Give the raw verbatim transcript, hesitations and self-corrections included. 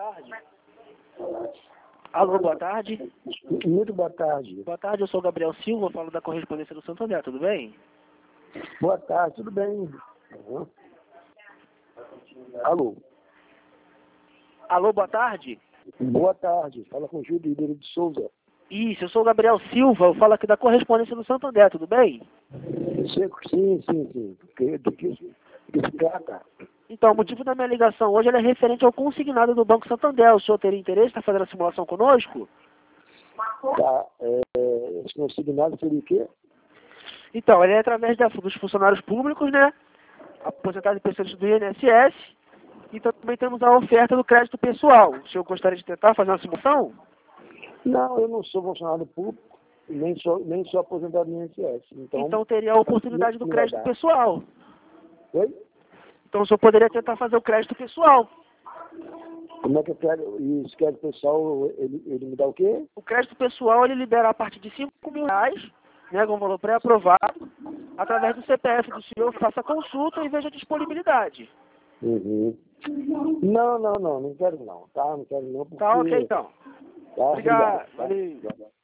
tarde. Alô, boa tarde. Muito boa tarde. Boa tarde, eu sou o Gabriel Silva, falo da correspondência do Santo André, tudo bem? Boa tarde, tudo bem? Uhum. Alô. Alô, boa tarde. Boa tarde, fala com o Júlio Ribeiro de Souza. Isso, eu sou o Gabriel Silva, eu falo aqui da correspondência do Santo André, tudo bem? Sim, sim, sim. Do que, do que, do que se trata? Então, o motivo da minha ligação hoje ela é referente ao consignado do Banco Santo André. O senhor teria interesse em estar fazendo a simulação conosco? Tá, é, esse consignado seria o quê? Então, ele é através da, dos funcionários públicos, né? Aposentados e pensionistas do I N S S. E também temos a oferta do crédito pessoal. O senhor gostaria de tentar fazer uma simulação? Não, eu não sou funcionário público, nem sou, nem sou aposentado no I N S S. Então, Então teria a oportunidade do não vai crédito dar. pessoal. Oi? Então o senhor poderia tentar fazer o crédito pessoal. Como é que eu quero? E esse crédito pessoal, ele, ele me dá o quê? O crédito pessoal ele libera a partir de cinco mil reais, né, com valor pré-aprovado, através do C P F do senhor, faça a consulta e veja a disponibilidade. Uhum. Não, não, não, não quero não, tá? Não quero não, porque... Tá ok então. Tá, Obrigado. tá? Valeu. Tá.